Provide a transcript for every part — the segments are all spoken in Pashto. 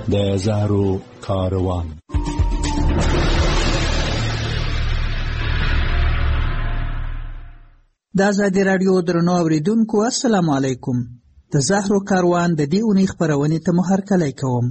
د زهرو کاروان. د ازادي راډیو درنو اوریدونکو السلام علیکم. د زهرو کاروان د دې اونۍ خپرونې ته مو هرکلی کوم.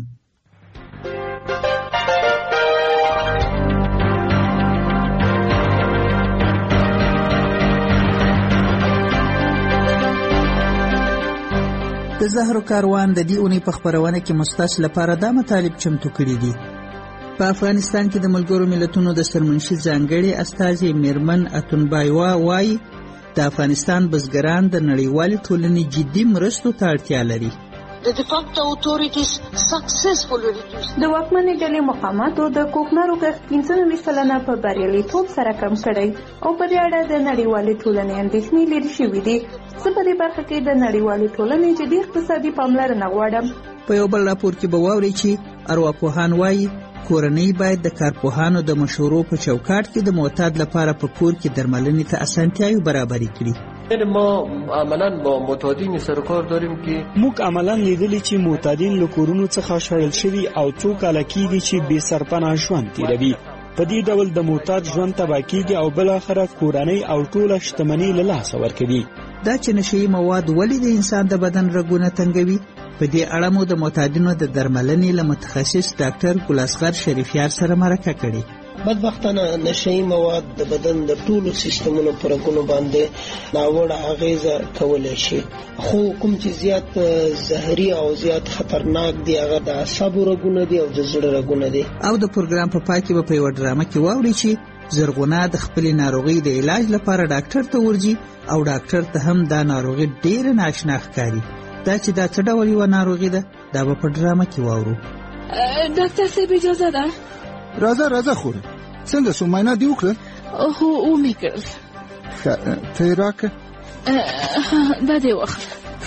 د زهرو کاروان د دې اونۍ په خپرونه کې مستاس لپاره دا مطالب چمتو کړي دي. په افغانستان کې د ملګرو ملتونو د سرمنشي ځانګړي استازي میرمن اتونبایوا وایي د افغانستان بزګران د نړیوالې ټولنې جدي مرستو ته اړتیا لري. The de facto authorities successfully reduced. د واکمنې ډلې مقاماتو د کوکنارو کښت 95% په بریالیتوب سره کم کړی او په دې اړه د نړیوالې ټولنې اندېښنې لرې شوې دي. زه په دې برخه کې د نړیوالې ټولنې جدي اقتصادي پاملرنه غواړم. په یو بل راپور کې به واورئ چې ارواپوهان وایي کورنۍ باید د کارپوهانو د مشورو په چوکاټ کې د معتاد لپاره په کور کې درملنې ته اسانتیاوې برابرې کړي. ما عملاً با معتادین سرکار داریم که موږ عملاً لیدلی چې معتادین له کورونو څخه شړل شوي او څو کاله کېږي چې بې سرپناه ژوند تېروي. په دې ډول د معتاد ژوند تباه کېږي او بالاخره کورنۍ او ټوله شتمني له لاسه ورکوي. دا چې نشهیي مواد ولې د انسان د بدن رګونه تنګوي، په دې اړه مو د معتادینو د درملنې له متخصص ډاکټر ګل اصغر شریفیار سره مرکه کړې. بدبختانه نشهیي مواد د بدن د ټولو سیستمونو پر رګونو باندې ناوړه اغیزه کولی شي، خو کوم چې زیات زهري او زیات خطرناک دی هغه د اعصابو رګونه دي او د زړه رګونه دي. او د پروګرام په پای کې به په یوه ډرامه کې واورئ چې زرغونه د خپلې ناروغۍ د علاج لپاره ډاکټر ته ورځي او ډاکټر ته هم دا ناروغي ډېره ناشنا ښکاري. دا چې دا څه ډول یوه ناروغي ده دا به په ډرامه کې واورو. ډاکټر صاحب اجازه ده؟ راځه خوره. څنګه سو معاینه دی وکړه؟ هو ومې کړ. ته یې راکړه؟ دا دې واخله.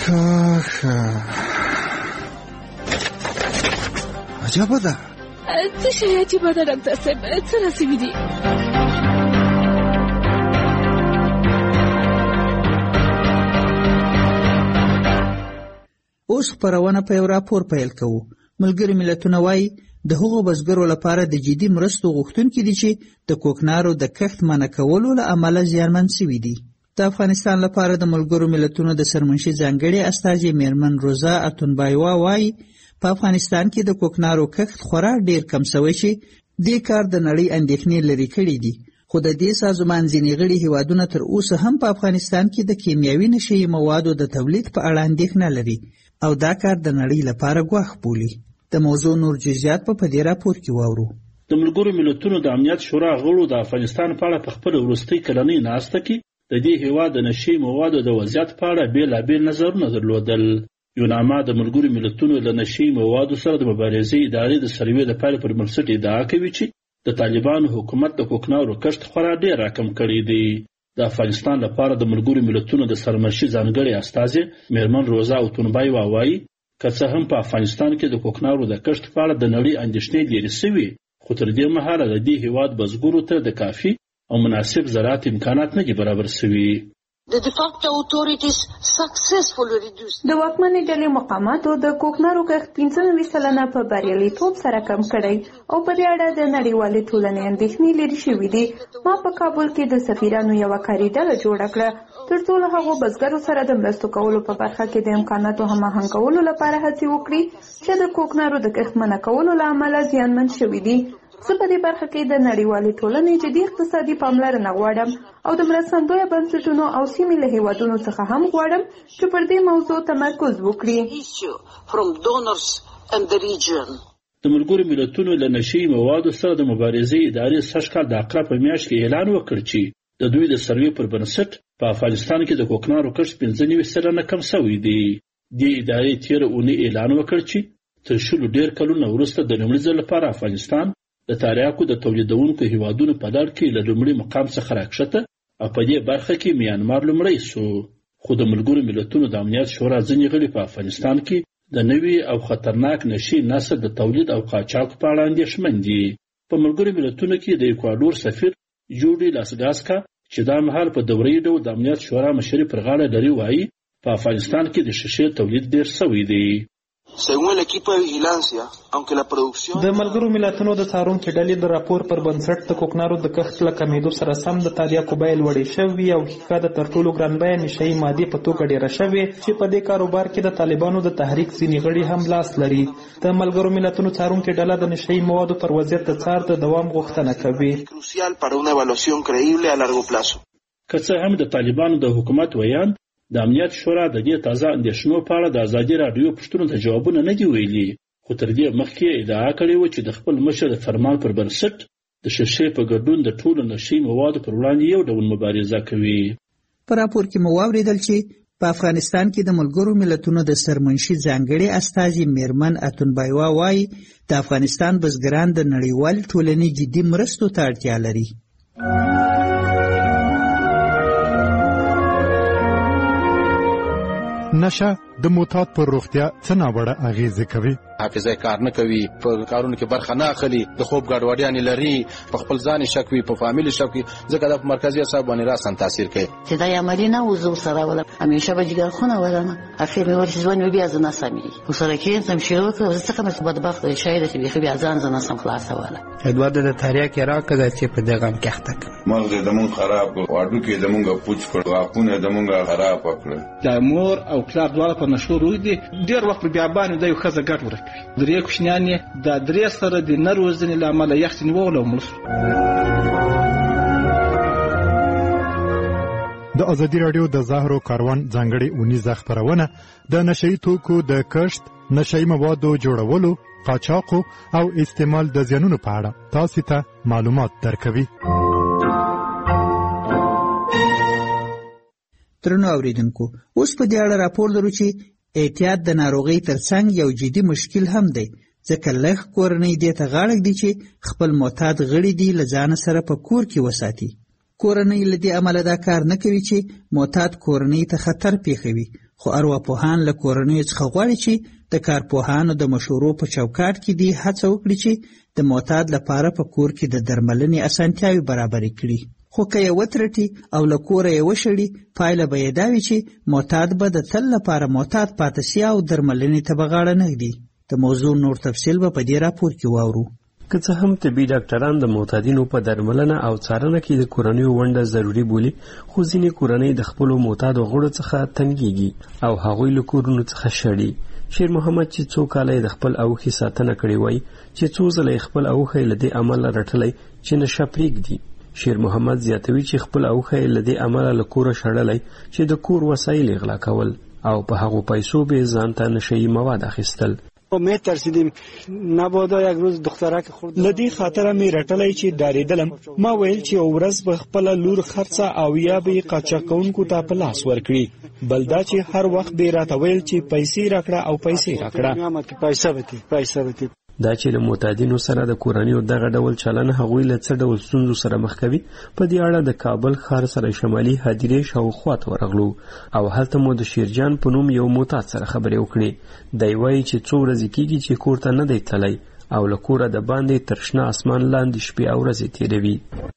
عجبه ده. څه شی عجیبه ده ډاکټر صاحب؟ څه رسېږي دي؟ اوس خپرونه په یو راپور پیل کوو. ملګري ملتونه وایي د هغو بزګرو لپاره د جدي مرستو غوښتونکي دي چې د کوکنارو د کښت منع کولو له امله زیانمن شوي دي. د افغانستان لپاره د ملګرو ملتونو د سرمنشي ځانګړي استازي میرمن روزا اتونبایوا وایي په افغانستان کې د کوکنارو کښت خورا ډیر کم شوی چې دې کار د نړۍ اندېښنې لرې کړي دي. خو د دې سازمان ځینې غړي هیوادونه تر اوسه هم په افغانستان کې د کیمیاوي نشهیي موادو د تولید په اړه اندېښنه لري او دا کار د نړۍ لپاره ګواښ بولي. د موضوع نور جزئیات په دې راپور کې واورو. د ملګرو ملتونو د امنیت شورا غړو د افغانستان په اړه په خپل وروستۍ کلنۍ ناسته کې د دې هیواد د نشهیي موادو د وضعیت په اړه بېلابېل نظرونه درلودل. یوناما د ملګرو ملتونو د نشهیي موادو سره د مبارزې ادارې د سروې د پایلې پر بنسټ ادعا کوي چې د طالبانو حکومت د کوکنارو کښت خورا ډېر راکم کړی دی. د افغانستان لپاره د ملګرو ملتونو د سرمنشي ځانګړي استازي میرمن روزا اتونبایوا وایي که څه هم په افغانستان کې د کوکنارو د کښت په اړه د نړۍ اندېښنې لرې شوي، خو تر دې مهاله د دې هیواد بزګرو ته د کافي او مناسب زراعت امکانات نه دي برابر شوي. The de facto authorities successfully reduced. د واکمنې ډلې مقاماتو د کوکنارو کښت 95% په بریالیتوب سره کم کړی او په دې اړه د نړیوالې ټولنې اندېښنې لرې شوي دي. ما په کابل کې د سفیرانو یوه کاري ډله جوړه کړه تر څو له هغو بزګرو سره د مرستو کولو په برخه کې د امکاناتو هماهنګ کولو لپاره هڅې وکړي چې د کوکنارو د کښت منع کولو له امله زیانمن شوي دي. زه په دې برخه کې د نړیوالې ټولنې جدي اقتصادي پاملرنه غواړم او د مرستندویه بنسټونو او سیمې له هیوادونو څخه هم غواړم چې پر دې موضوع تمرکز وکړي. د ملګرو ملتونو له نشهیي موادو سره د مبارزې ادارې سږ کال د عقرب په میاشت کې اعلان وکړ چې د دوی د سروې پر بنسټ په افغانستان کې د کوکنارو کښت 95% کم شوی دی. دې ادارې تېره اونۍ اعلان وکړ چې تر 20 ډېر کلونه وروسته د لومړي ځل لپاره افغانستان د تریاکو د تولیدونکو هیوادونو په لړ کې له لومړي مقام څخه راکښته او په دې برخه کې میانمار لومړی شو. خو د ملګرو ملتونو د امنیت شورا ځینې غړي په افغانستان کې د نوي او خطرناک نشي نسل د تولید او قاچاق په اړه اندېښمن دي. په ملګرو ملتونو کې د ایکوادور سفیر جوډي لاسګاسکا چې دا مهال په دوري ډول د امنیت شورا مشري پر غاړه لري وایي په افغانستان کې د شیشې تولید ډېر شوی دی. د ملګرو ملتونو د څارونکو ډلې د راپور پر بنسټ د کوکنارو د کښت له کمیدو سره سم د تریاکو بیې لوړې شوي او حقیقت د تر ټولو ګران بیه نشهیي مادې په توګه ډېره شوې چې په دې کاروبار کې د طالبانو د تحریک ځینې غړي هم لاس لري. د ملګرو ملتونو څارونکو ډله د نشهیي موادو پر وضعیت د څار د دوام غوښتنه کوي. که څه هم د طالبانو د حکومت ویاند د امنیت شورا د دې تازه اندېښنو په اړه د ازادي راډیو پوښتنو ته ځوابونه نه دي ویلي، خو تر دې مخکې ادعا کړې وه چې د خپل مشر د فرمان پر بنسټ د شیشې په ګډون د ټولو نشهیي موادو پر وړاندې یو ډول مبارزه کوي. په راپور کې مو واورېدل چې په افغانستان کې د ملګرو ملتونو د سرمنشي ځانګړي استازي میرمن اتونبایوا وایي د افغانستان بزګران د نړیوالې ټولنې جدي مرستو ته اړتیا لري. نشه د معتاد پر روغتیا څه ناوړه اغیزې کوي؟ حافظه کار نه کوي، په کارونو کې برخه نه اخلي، د خوب ګډوډیانې لري، په خپل ځان شک وي، په فامیل شک وي، ځکه د مرکزي اعصاب باندې راسن تاثیر کوي. چې دا عملی نه وزو سره ولا همیشه به جګر خونه ولنه اخر مې ورته ځوان بیا ځنه سمي وسره کې تم شروع کړ څه کوم څه بدبخت شاید چې بیا ځان ځنه سم خلاص ولا ادوار د تاریخ راکړه چې په دغه هم کېخته مغز د مون خراب واډو کې د مونږه پوچ کړ واپونه د مونږه خراب کړ. د مور او پلار دواړه په نشو روي دي ډیر وخت بیا باندې د یو خزه ګټ ورکوي. درې کوشنیانې د درې سره د نروزنې لامل یخت نیول او مړ. د ازادي راډیو د زهرو کاروان ځانګړي اونیزه خپرونه د نشهیي توکو د کښت، نشهیي موادو جوړولو، قاچاقو او استعمال د زیانونو په اړه تاسو ته معلومات درکوي. درنو اوریدونکو، اوس په دې اړه راپور لرو چې احتیاط د ناروغۍ ترڅنګ یو جدي مشکل هم دی، ځکه لږ کورنۍ دې ته غاړه ږدي چې خپل معتاد غړي دي له ځان سره په کور کې وساتي. کورنۍ له دې امله دا کار نه کوي چې معتاد کورنۍ ته خطر پیښوي، خو ارواپوهان له کورنیو څخه غواړي چې د کارپوهانو د مشورو په چوکاټ کې دې هڅه وکړي چې د معتاد لپاره په کور کې د درملنې اسانتیاوې برابرې کړي. خو که یې وترټي او له کوره یې وشړي، پایله به یې دا وي چې معتاد به د تل لپاره معتاد پاتې سي او درملنې ته به غاړه نه ږدي. د موضوع نور تفصیل به په دې راپور کې واورو. که څه هم طبي ډاکټران د معتادینو په درملنه او څارنه کې د کورنیو ونډه ضروري بولي، خو ځینې کورنۍ د خپلو معتادو غړو څخه تنګیږي او هغوی له کورونو څخه شړي. شیر محمد چې څو کاله د خپل اوښې ساتنه کړې وای، چې څو ځله خپل اوښې له دې امله رټلی چې نشه پرېږدي. شیر محمد زیاتوي چې خپل اوښې له دې امله له کوره شړلی چې د کور وسایل غلا کول او په هغو پیسو به ځان ته نشهیي مواد اخیستل. می ترسیدیم نبادا یک روز دخترک خورد. لدی خاطره می رټلای چې ډاریدلم. ما ویل چې ورځ به خپل لور خرڅه او یا به قاچاقونکو ته په لاس ورکړي، بل دا چې هر وخت به راته ویل چې پیسې راکړه او پیسې راکړه. پیسې وتی دا چې له معتادینو سره د کورنیو دغه ډول چلن هغوی له څه ډول ستونزو سره مخ کوي. په دې اړه د کابل ښار سره شمالي هدیرې شاوخوا ته ورغلو او هلته مو د شیرجان په نوم یو معتاد سره خبرې وکړې. دی وایي چې څو ورځې کېږي چې کور ته نه دی تللی او له کوره د باندې تر شنه اسمان لاندې شپې او ورځې تېروي.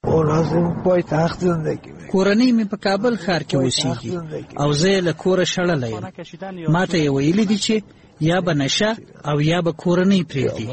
کورنۍ مې په کابل ښار کې اوسېږي او زه یې له کوره شړلی یم. ما ته یې ویلي دي چې یا به نشه او یا به کورنۍ پرېږدي.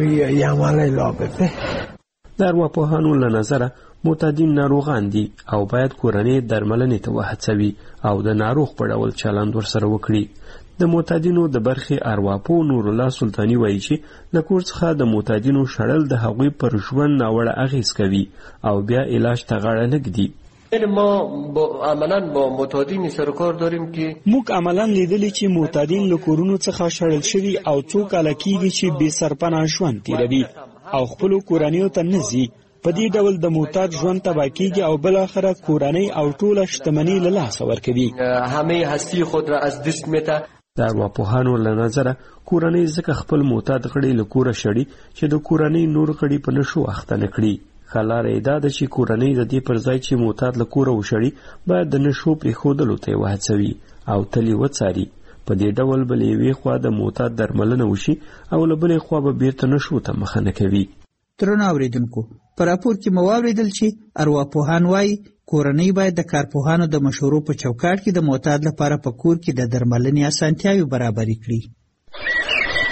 د ارواپوهانو له نظره معتادین ناروغان دي او باید کورنۍ درملنې ته وهڅوي او د ناروغ په ډول چلند ورسره وکړي. د معتادینو د برخې ارواپوه نورالله سلطاني وایي چې له کور څخه د معتادینو شړل د هغوی پر ژوند ناوړه اغېز کوي او بیا علاج ته غاړه نه ږدي. ما عملاً با معتادین سر کار داریم که موږ عملاً لیدلی چې معتادین له کورونو څخه شړل شوي او څو کاله کېږي چې بې سرپناه ژوند تېروي او خپلو کورنیو ته نه ځي. په دې ډول د معتاد ژوند تباه کېږي او بالاخره کورنۍ او ټوله شتمني له لاسه ورکوي. همه هستی خود را از دست می‌ده. د ارواپوهانو له نظره کورنۍ ځکه خپل معتاد غړي له کوره شړي چې د کورنۍ نور غړي په نشو اخته نه کړي. ښه لاره یې دا ده چې کورنۍ د دې پر ځای چې معتاد له کوره وشړي باید د نشو پرېښودلو ته یې وهڅوي او تل یې وڅاري. په دې ډول به له یوې خوا د معتاد درملنه وشي او له بلې خوا به بیرته نشو ته مخه نه کوي. درنو اوریدونکو، په راپور کې مو واورېدل چې ارواپوهان وایي کورنۍ باید د کارپوهانو د مشورو په چوکاټ کې د معتاد لپاره په کور کې د درملنې اسانتیاوې برابرې کړي.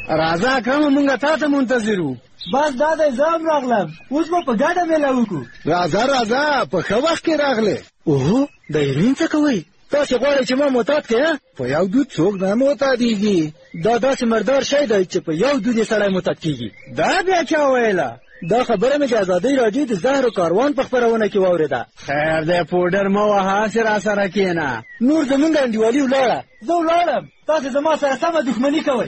راځه اکرم مونږ تا ته منتظر وو. بس دا د ځام راغلم، اوس به په ګډه میله وکړو. راځه په ښه وخت کې راغلی. اوهو د ایرین څه کوئ؟ تاسې غواړئ چې ما معتاد کړې؟ په یو دود څوک نه معتادېږي. دا داسې مردار شی دی چې په یو دود یې سړی معتاد کېږي. دا بیا چا ویله؟ دا خبره مې د ازادۍ راډیو د زهرو کاروان په خپرونه کې واورېده. خیر دی پوډر مه وهه، هسې راسره کښېنه. نور زمونږ انډیوالي ولاړه. زه ولاړم، تاسې زما سره سمه دښمني کوئ.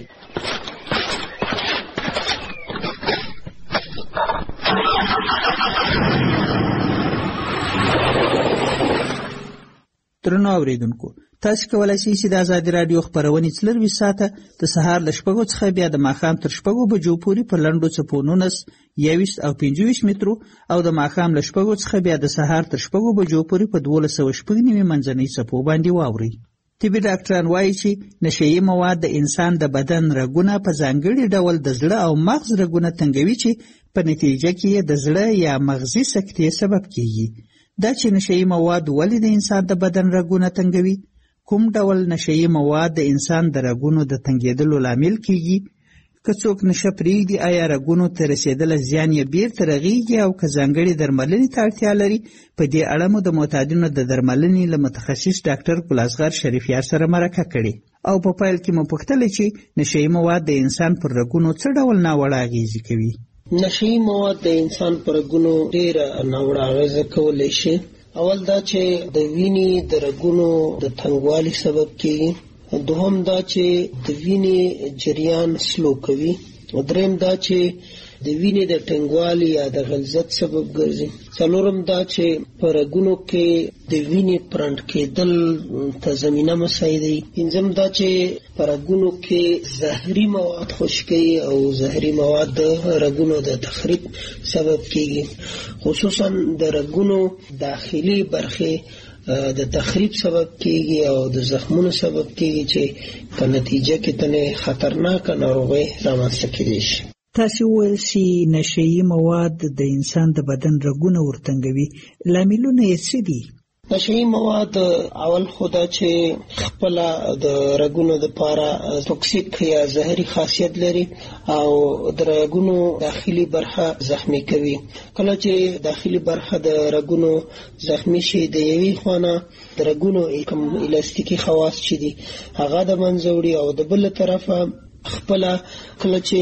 درنو اوریدونکو، تاسو کولای شئ چې د ازادي رادیو خبرونه 24 ساعته د سهار ل 6 څخه بیا د ماښام تر 6 بجو پورې په لنډو څپو 19 21 او 25 مترو او د ماښام ل 6 څخه بیا د سهار تر 6 بجو پورې په 1290 منځنۍ څپو باندې واوري. طبي ډاکټران وایي چې نشهیي مواد د انسان د بدن رګونه په ځانګړي ډول د زړه او مغز رګونه تنګوي چې په نتیجه کې د زړه یا مغزي سکتې سبب کیږي. دا چې نشهیي مواد ولې د انسان د بدن رګونه تنګوي؟ کوم ډول نشهیي مواد د انسان د رګونو د تنګېدلو لامل کیږي؟ که څوک نشه پرېږدي آیا رګونو ته رسېدلی زیان یې بیرته رغېږي او که ځانګړې درملنې ته اړتیا لري؟ په دې اړه مو د معتادینو د درملنې له متخصص ډاکټر ګلازغر شریفیار سره مرکه کړې او په پیل کې مو پوښتلې چې نشهیي مواد د انسان پر رګونو څه ډول ناوړه اغېزې کوي. نشهیي مواد د انسان پر رګونو ډېره ناوړه اغېزه کولی شي. اول دا چې د وینې د رګونو د تنګوالي سبب کیږي. دوهم دا چې د وینې جریان سلو کوي. دریم دا چې د وینې د ټینګوالي یا د غلظت سبب ګرځي. څلورم دا چې په رګونو کې د وینې پرنټ کېدل ته زمینه مساعدوي. پنځم دا چې په رګونو کې زهري مواد خشکوي او زهري مواد د رګونو د تخریب سبب کیږي. خصوصا د رګونو داخلي برخې د تخریب سبب کیږي او د زخمونو سبب کیږي چې په نتیجه کې تنه خطرناک ناروغي رامنځته کېږي. تاسو ویل چې نشهیي مواد د انسان د بدن رګونه ورتنګوي، لاملونه یې څه دي؟ نشهیي مواد اول خدا چې خپل د رګونو د پاره توکسیک یا زهري خاصیت لري او د رګونو داخلي برخه زخمی کوي. کله چې داخلي برخه د رګونو زخمی شي د یوې خانه د رګونو کوم الاستیکي خواص چي دي هغه د منځوړي او د بل طرفه خپل کله چې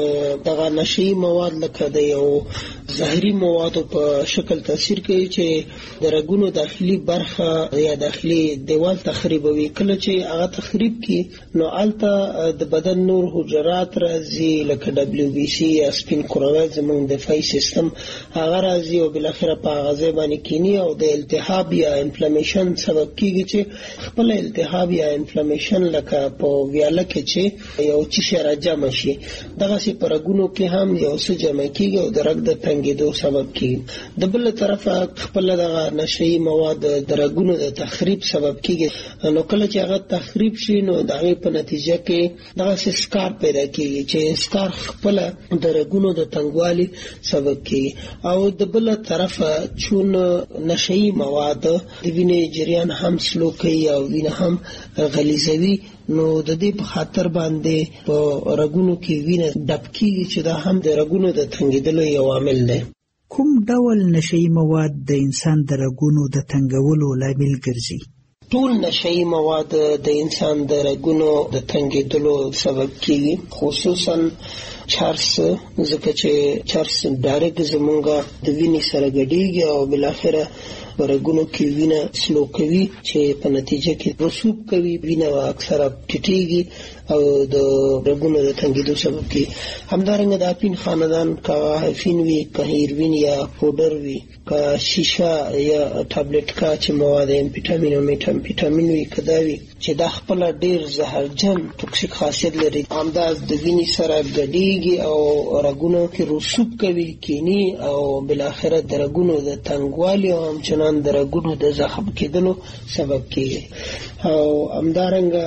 دغه نشهیي مواد لکه د یو زهري موادو په شکل تاثیر کوي چې د رګونو داخلي برخه یا داخلي دیوال تخریبوي. کله چې هغه تخریب کی نو الته د بدن نور حجرات راځي لکه WBC یا سپین کرویات زموږ دفاعي سیستم هغه راځي او بل اخر په غذا باندې کینی او د التهاب یا انفلامیشن سبب کیږي چې خپل التهاب یا انفلامیشن لکه په ویاله کې چې یو چې راځم شي دغه سي پرګونو کې هم یو څه جمع کیږي او د رګ د تنګېدو سبب کیږي. د بل طرفه خپل دغه نشهیي مواد د رګونو د تخریب سبب کیږي. نو کله چې هغه تخریب شي نو دغه په نتیجه کې دغه سکار پیدا کیږي چې سکار خپل د رګونو د تنګوالي سبب کیږي. او د بل طرفه چون نشهیي مواد د وینې جریان هم سلو کوي او وینه هم غلیظوي نو د دې په خاطر باندې په رګونو کې وینه ډب کیږي چې دا هم د رګونو د تنګېدلو یو عامل دی. کوم ډول نشهیي مواد د انسان د رګونو د تنګولو لامل ګرځي؟ ټول نشهیي مواد د انسان د رګونو د تنګېدلو سبب کیږي، خصوصا چارس، ځکه چې چارس ډایرکټ زمونږه د وینې سره ګډېږي او بالاخره رګونو کې وینه سلو کوي چې په نتیجه کې رسوب کوي، وینه اکثره ټیټیږي او د رګونو د تنګېدو سبب کیږي. همدارنګه د اپین خاندان کا هفین وی، که هیروین یا پودر وی، که شیشه یا ټابلیټ کا چې مواد امفیټامین او میټامفیټامین وی کداوی چې دا خپل ډیر زهرجن توکسیک خاصیت لري، همدا د وینې سره ګډېږي او رګونو کې رسوب کوي، کینی او بالاخره د رګونو د تنګوالي او همچنان د رګونو د زخم کېدلو سبب کیږي. او همدارنګه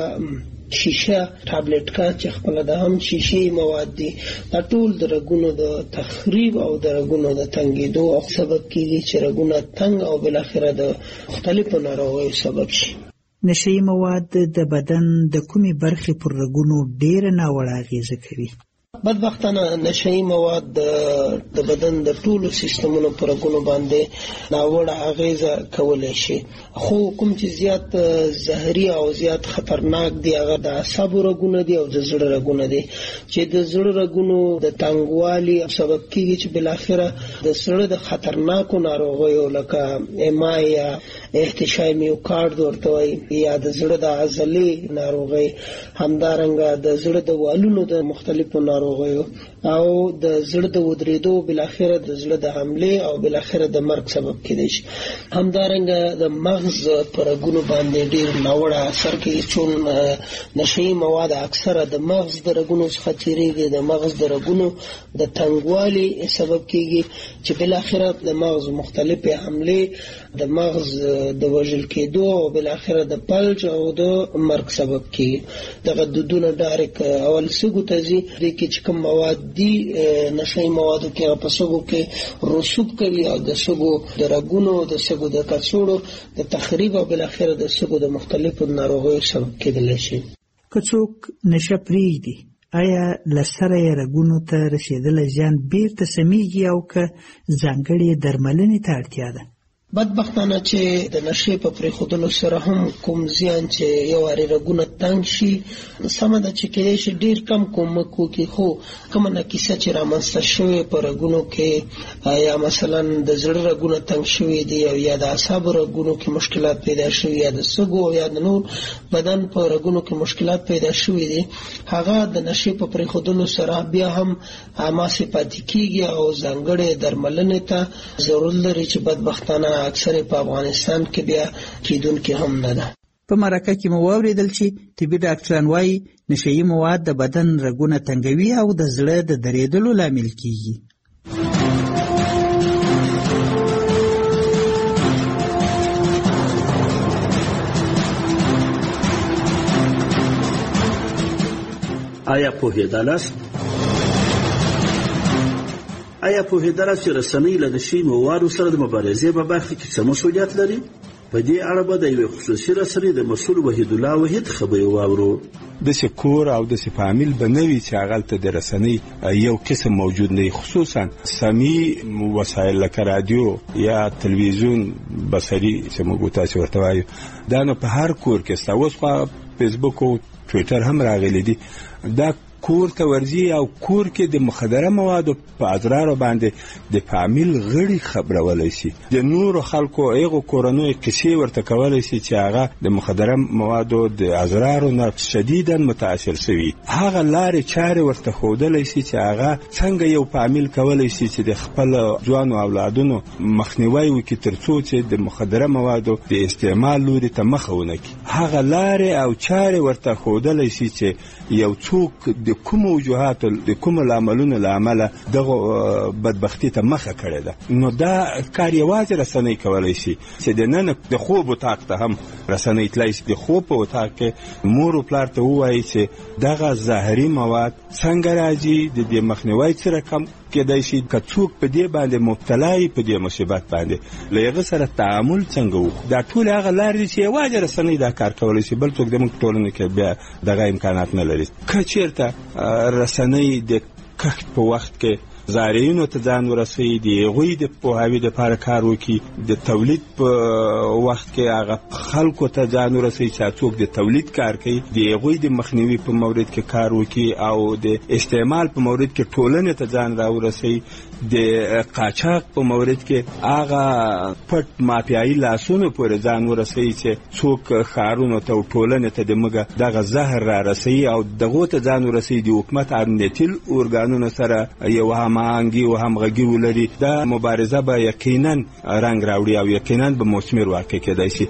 شیشه ټابلیټ کا چې خپل د هم شیشې مواد دي، دا ټول د رګونو د تخریب او د رګونو د تنګېدو سبب کیږي چې رګونه تنګ او بالاخره د مختلفو ناروغیو سبب شي. نشهیي مواد د بدن د کومې برخې پر رګونو ډېره ناوړه اغېزه کوي؟ بدبختانه نشهیي مواد د بدن د ټولو سیستمونو پر رګونو باندې ناوړه اغېزه کولی شي، خو کوم چې زیات زهري او زیات خطرناک دي هغه د اعصابو رګونه دي او د زړه رګونه دي، چې د زړه رګونو د تنګوالي سبب کېږي چې بالاخره د زړه د خطرناکو ناروغیو لکه MI یا احتشای میوکارد ورته وایي یا د زړه د عضلې ناروغۍ، همدارنګه د زړه د والونو د مختلفو ناروغیو او د زړه د ودرېدو بالاخره د زړه د حملې او بالاخره د مرګ سبب کېدای شي. همدارنګه د مغز پر رګونو باندې ډېر ناوړه اثر کوي، چون نشهیي مواد اکثره د مغز د رګونو څخه تېرېږي، د مغز د رګونو د تنګوالي سبب کېږي چې بالاخره د مغز مختلفې حملې د مغز د وژل کېدو او بالاخره د فلج او د مرګ سبب کېږي. دغه دودونه ډایرکټ اول سږو ته ځي، دې کې چې کوم مواد دي نشهیي موادو کې په سږو کې رسوب کوي او د سږو د رګونو د سږو د کڅوړو د تخریب او بالاخره د سږو د مختلفو ناروغیو سبب کېدلی شي. که څوک نشه پرېږدي آیا له سره یې رګونو ته رسېدلی زیان بیرته سمیږي او که ځانګړې درملنې ته اړتیا ده؟ بدبختانه چې د نشې په پرېښودلو سره هم کوم زیان چې یو وارې رګونه تنګ شي سمه ده چې کېدای شي ډېر کم کومک وکړي، خو کومه ناکیسه چې رامنځته شوې په رګونو کې یا مثلا د زړه رګونه تنګ شوي دي او یا د اعصابو رګونو کې مشکلات پیدا شوي یا د سږو یا د نور بدن په رګونو کې مشکلات پیدا شوي دي، هغه د نشې په پرېښودلو سره بیا هم هماسې پاتې کېږي او ځانګړې درملنې ته ضرورت لري چې بدبختانه اکثر په افغانستان کې بیا کېدونکې هم نه ده. په مرکه کې مو واورېدل چې طبي ډاکټران وایي نشهیي مواد د بدن رګونه تنګوي او د زړه د درېدلو لامل کېږي. آیا پوهېدلاست چې رسنۍ له نشهیي موادو سره د مبارزې په برخه کې څه مسؤلیت لري؟ په دې اړه به د یوې خصوصي رسنۍ د مسؤل وحیدالله وحید خبرې واورو. داسې کور او داسې فامیل به نه وي چې هغلته د رسنۍ یو قسم موجود نه وي، خصوصا سمعي وسایل لکه رادیو یا تلویزیون بصري چې موږ تاسې ورته وایو، دا نو په هر کور کې شته. اوس خو فیسبوک او ټویټر هم راغلی دي، دا کور ته ورځي او کور کې د مخدره موادو په اضرارو باندې د فامیل غړي خبرولی شي، د نورو خلکو هغو کورنیو کیسې ورته کولی شي چې هغه د مخدره موادو د اضرارو نه شدیدا متاثر شوي، هغه لارې چارې ورته ښودلی شي چې هغه څنګه یو فامیل کولی شي چې د خپل ځوانو اولادونو مخنیوی وکړي تر څو چې د مخدره موادو د استعمال لوري ته مخه ونه کړي. هغه لارې او چارې ورته ښودلی شي چې یو څوک د کومو وجوهاتو د کومو لاملونو له امله دغه بدبختي ته مخه کړې ده، نو دا کار یوازې رسنۍ کولی شي چې د نن د خوب اتاق ته هم رسنۍ تللی شي، د خوب په اتاق کې مور و پلار ته ووایي چې دغه زهري مواد څنګه راځي، د دې مخنیوی څه رقم کېدای شي، که څوک په دې باندې مبتلا وي په دې مصیبت باندې له هغه سره تعامل څنګه وکړو. دا ټولې هغه لارې دي چې یوازې رسنۍ دا کار کولی شي، بل څوک زموږ ټولنه کې بیا دغه امکانات نه لري. که چېرته رسنۍ د کښت په وخت کې زارعینو ته ځان ورسوي، د هغوی د پوهاوي دپاره کار وکړي، د تولید په وخت کې هغه خلکو ته ځان ورسوي چې څوک د تولید کار کوي، د هغوی د مخنیوي په مورد کې کار وکړي او د استعمال په مورد کې ټولنې ته ځان راورسوي، د قاچاق په مورد کې هغه پټ مافیایي لاسونو پورې ځان ورسوي چې څوک ښارونو ته او ټولنې ته دمګه دغه زهر را رسوي او دغو ته ځان ورسوي. د حکومت امنیتي ارګانونو سره یو هماهنګي او همغږي ولري، دا مبارزه به یقینا رنګ راوړي او یقینا به مثمر واقع کېدای شي.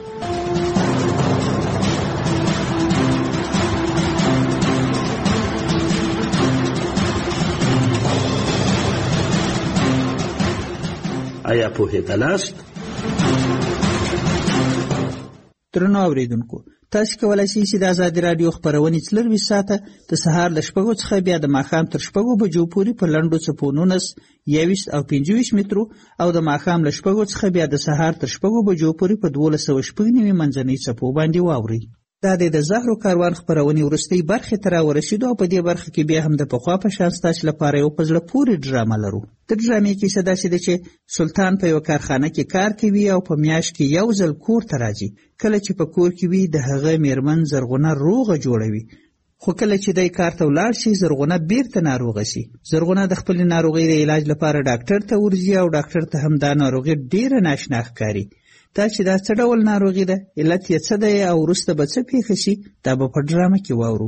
آیا پوهېدلاست؟ درنو اورېدونکو، تاسو کولای شئ چې د آزادي راډیو خپرونې 24 ساعته د سهار له 6 څخه بیا د ماښام تر 6 بجو پورې په لنډو څپو 19 21 او 25 مترو او د ماښام له 6 څخه بیا د سهار تر 6 بجو پورې په 1290 منځنۍ څپو باندې واورئ. دا د زهرو کاروان خپرونې وروستۍ برخې ته راورسېدو او په دې برخه کې بیا هم د پخوا په شان ستاسو لپاره یو په زړه پورې ډرامه لرو. د ډرامې کیسه داسې ده چې سلطان په یو کارخانه کې کار کوي او په میاشت کې یو ځل کور ته راځي. کله چې په کور کې وي د هغه میرمن زرغونه روغه جوړوي، خو کله چې دی کار ته ولاړ شي زرغونه بیرته ناروغه شي. زرغونه د خپل ناروغۍ د علاج لپاره ډاکټر ته ورځي او ډاکټر ته هم دا ناروغي ډیره ناشنا ښکاري. دا چې دا څه ډول ناروغي ده، علت یې څه دی او وروسته به څه پیښه شي، دا به په ډرامه کې واورو.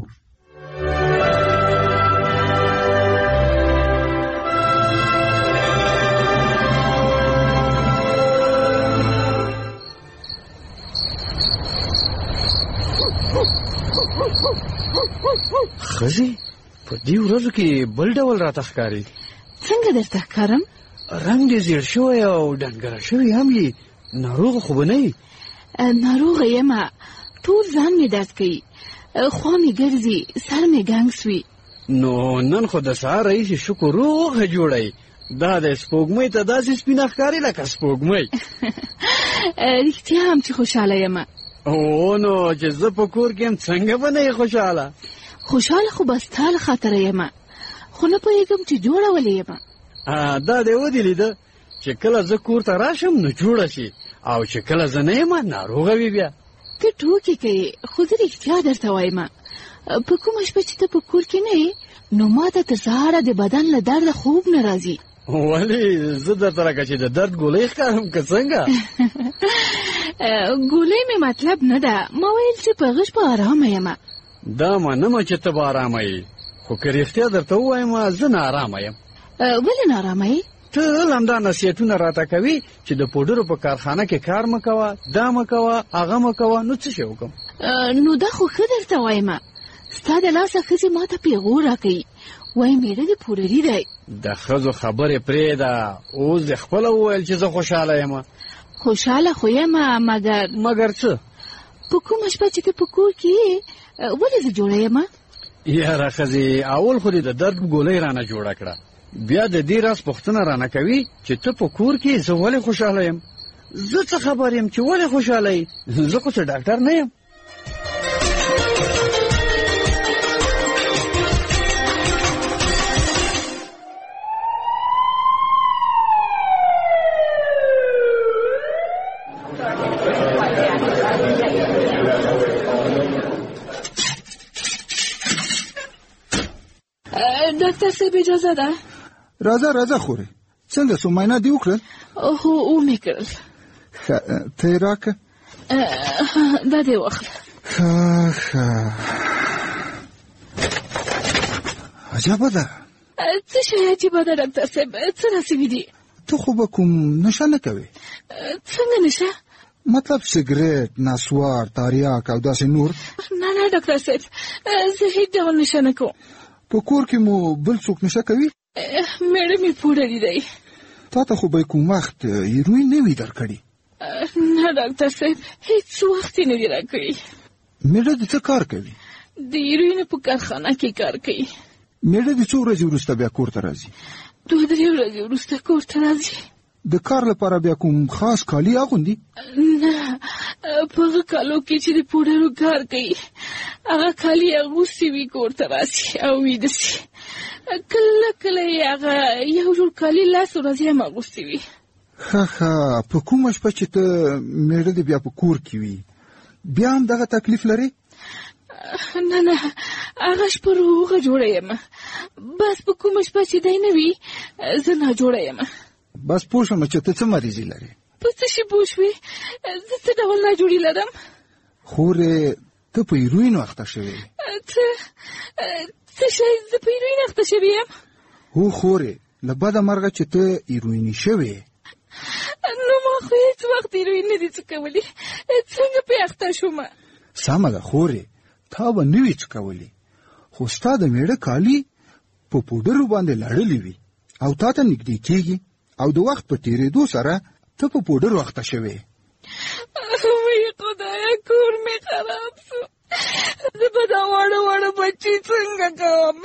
ښځې په دې ورځو کې بل ډول راته ښکاري. څنګه درته ښکارم؟ رنګ دې زیړ شوی او ډنګره شوی هم یې. ناروغه خو به نه یې؟ ناروغه یمه، ټول ځان مې درد کوي، خوا مې ګرځي، سر مې ګنګ سوي. نو نن خو د سهار راهیسې شکر روغه جوړی. دا د سپوږمۍ ته داسې سپینه ښکاري لکه سپوږمۍ. رښتیا هم چې خوشحاله یمه. او نو چې زه په کور کې یم څنګه به نه یې خوشحاله؟ خوشحاله خو به ستا له خاطره یمه، خو نه پوهېږم چې جوړه ولې یمه. دا دې ودې لیده چې کله زه کور ته راشم نو جوړه شي او چې کله زه نه یم ناروغه وي. بیا ته ټوکې کوې، خو زه رښتیا درته وایمه. په کومه شپه چې ته په کور کې نه یې نو ما ته تر سهاره د بدن له درده خوب نه راځي. ولې زه درته لکه چې د درد ګولۍ ښکارم که څنګه؟ ګولۍ مې مطلب نه ده، ما ویل چې په غش په ارامه یمه. دا منمه چې ته به ارامه یې، خو که رښتیا درته ووایم زه ناارامه یم. ولې ناارامه یې؟ ته همدا نصیحتونه راته کوي چې د پوډرو په کارخانه کې کار مه کوه، دا مه کوه، هغه مه کوه. نو څه شی وکړم؟ نو دا خو ښه درته وایمه. ستا د لاسه ښځې ما ته پیغور راکوي، وایي میړه دې پوډري دی. د ښځو خبرې پرېږده، اوس دې خپله وویل چې زه خوشحاله یم. خوشحاله خو یمه، مګر څه؟ په کومه شپه چې ته په کور کې یې ولې زه جوړه یمه؟ یاره ښځې، اول خو دې د درد ګولۍ رانه جوړه کړه، بیا د دې راز پوښتنه رانه کوي چې ته په کور کې زه ولې خوشحاله یم. زه څه خبر یم چې ولې خوشحاله یې؟ زه خو څه ډاکټر نه یم. ډاکټر صاحب اجازه ده؟ راځه خورې. څنګه سو معاینه دې وکړل؟ هو ومې کړل. ته یې راکړه؟ دا دې واخله. عجبه ده. څه شی عجیبه ده ډاکټر صاحب؟ څه راسوي دي؟ ته خو به کوم نشه نه کوې؟ څنګه نشه؟ مطلب سګریټ، نسوار، تاریاک او داسې نور؟ نه ډاکټر صاحب، زه هیڅ ډول نشه نه کوم. په کور کې مو بل څوک نشه کوي؟ میړه مې پوډري دی. تا ته خو به کوم وخت هیروین نه وي درکړي؟ نه ډاکټر صاحب، هیڅ وخت یې نه دي راکړي. میړه دې څه کار کوي؟ د هیروینو په کارخانه کې کار کوي. میړه دې څو ورځې وروسته بیا کور ته راځي؟ 2-3 ورځې وروسته کور ته راځي. د کار لپاره بیا کوم خاص کالي اغوندي؟ نه، په هغه کالو کې چې د پوډرو کار کوي هغه کالي اغوستي وي کور ته راسي او ویده سي. کله کله یې هغه یو جوړ کالي 10 ورځې هم اغوستي وي. ښه، په کومه شپه چې ته میړه دې بیا په کور کې وي بیا هم دغه تکلیف لري؟ نه، هغه شپه روغه جوړه یم، بس په کومه شپه چې دی نه وي زه ناجوړه یم. بس پوه شوم چې ته څه مریضي لرې. په څه شي پوه شوې؟ زه څه ډول ناجوړي لرم؟ خورې ته په هیروین اخته شوې. څه شی؟ زه په هیروین اخته شوې یم؟ هو خورې، له بده مرغه چې ته هیرویني شوې. نو ما خو هیڅ وخت هیروین نه دي څکولي، څنګه پې اخته شومه؟ سمه ده خورې، تا به نه وي څکولي، خو ستا د میړه کالي په پوډرو باندې لړلي وي او تا ته نږدې کېږي او د وخت په تېرېدو سره ته په پوډرو اخته شوې. وایي خدایا کور مې خراب شو. زه به دا واړه واړه بچي څنګه کوم؟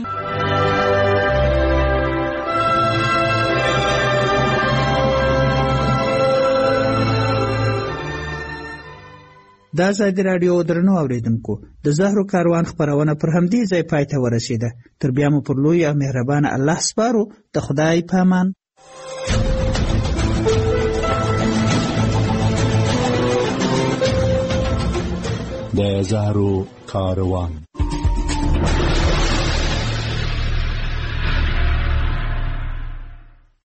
د ازادي راډیو درنو اوریدونکو د زهرو کاروان خپرونه پر همدې ځای پای ته ورسېده. تر بیا مو پر لوی او مهربان الله سپارو. د خدای په امان. د زهرو کاروان.